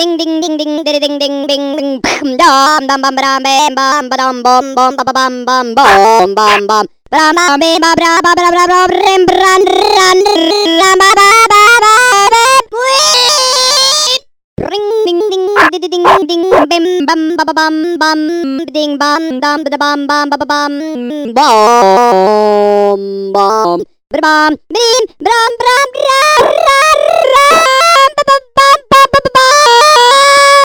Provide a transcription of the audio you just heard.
ding ding ding ding ding ding ding ding ding dum dum bum bam bam bam bum bum bum bum bum bum bum bum bum bam bam bam bam bam bam bam bam rim bran ran ram ba ba ba ba ba ring ding ding ding ding ding bim bam ba ba bam bam ding bam dum da bam bam ba ba bam bam bam bam bim bram bram ra ra ra